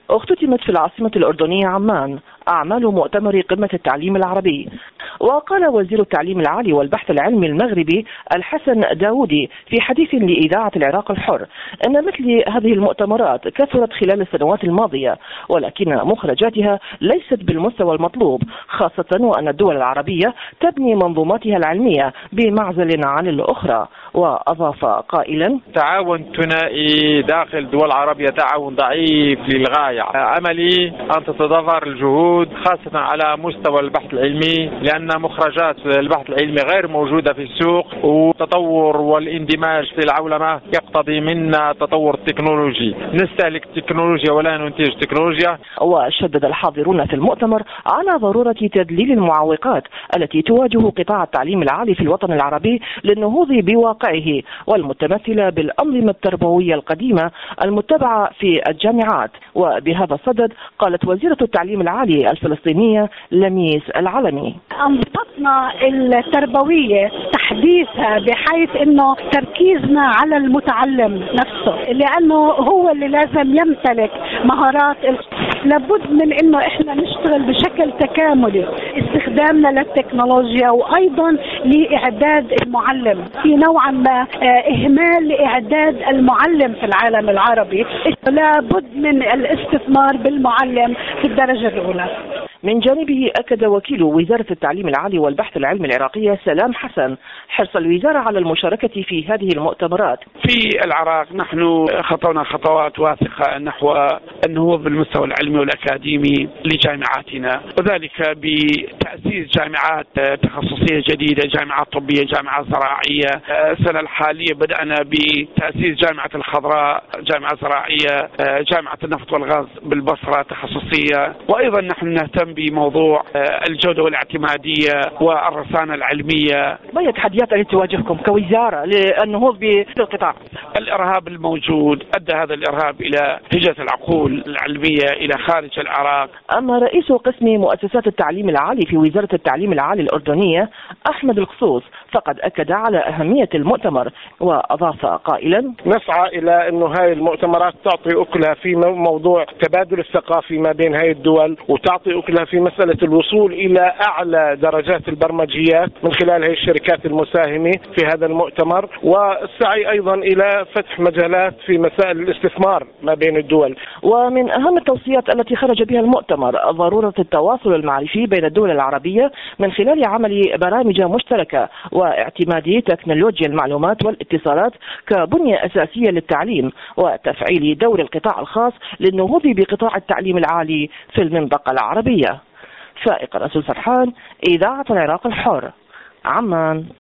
اختتمت في العاصمة الأردنية عمان أعمال مؤتمر قمة التعليم العربي. وقال وزير التعليم العالي والبحث العلمي المغربي الحسن داودي في حديث لإذاعة العراق الحر أن مثل هذه المؤتمرات كثرت خلال السنوات الماضية، ولكن مخرجاتها ليست بالمستوى المطلوب، خاصة وأن الدول العربية تبني منظوماتها العلمية بمعزل عن الأخرى. وأضاف قائلا: تعاون ثنائي داخل دول عربية تعاون ضعيف للغاية. عملي أن تتضافر الجهود خاصة على مستوى البحث العلمي، لأن مخرجات البحث العلمي غير موجودة في السوق، والتطور والاندماج في العولمة يقتضي منا تطور تكنولوجي. نستهلك التكنولوجيا ولا ننتج تكنولوجيا. وشدد الحاضرون في المؤتمر على ضرورة تذليل المعوقات التي تواجه قطاع التعليم العالي في الوطن العربي للنهوض بواقعه، والمتمثلة بالأنظمة التربوية القديمة المتبعة في الجامعات. وبهذا الصدد قالت وزيرة التعليم العالي الفلسطينية لميس العلمي: أنظمتنا التربوية تحديثها بحيث أنه تركيزنا على المتعلم نفسه، لأنه هو اللي لازم يمتلك مهارات. لابد من أنه إحنا نشتغل بشكل تكاملي، استخدامنا للتكنولوجيا وأيضا لإعداد المعلم. في نوعا ما إهمال لإعداد المعلم في العالم العربي. لابد من الاستثمار بالمعلم في الدرجة الأولى. من جانبه أكد وكيل وزارة التعليم العالي والبحث العلمي العراقية سلام حسن حرص الوزارة على المشاركة في هذه المؤتمرات. في العراق نحن خطونا خطوات واثقة نحو النهوض بالمستوى العلمي والأكاديمي لجامعاتنا، وذلك بتأسيس جامعات تخصصية جديدة، جامعات طبية، جامعات زراعية. السنة الحالية بدأنا بتأسيس جامعة الخضراء، جامعة زراعية، جامعة النفط والغاز بالبصرة تخصصية. وأيضا نحن نهتم بموضوع الجودة والاعتمادية والرصانة العلمية. ما هي التحديات التي تواجهكم كوزارة للنهوض بالقطاع؟ الإرهاب الموجود أدى هذا الإرهاب إلى هجرة العقول العلمية إلى خارج العراق. أما رئيس قسم مؤسسات التعليم العالي في وزارة التعليم العالي الأردنية أحمد القصوص فقد أكد على أهمية المؤتمر، وأضاف قائلا: نسعى إلى أنه هاي المؤتمرات تعطي أكلها في موضوع تبادل الثقافي ما بين هاي الدول، وتعطي أكلها في مسألة الوصول إلى أعلى درجات البرمجيات من خلال هاي الشركات المساهمة في هذا المؤتمر، والسعي أيضا إلى فتح مجالات في مسائل الاستثمار ما بين الدول. ومن أهم التوصيات التي خرج بها المؤتمر ضرورة التواصل المعرفي بين الدول العربية من خلال عمل برامج مشتركة واعتماد تكنولوجيا المعلومات والاتصالات كبنية أساسية للتعليم، وتفعيل دور القطاع الخاص للنهوض بقطاع التعليم العالي في المنطقة العربية. فائق رسول سرحان، إذاعة العراق الحر، عمان.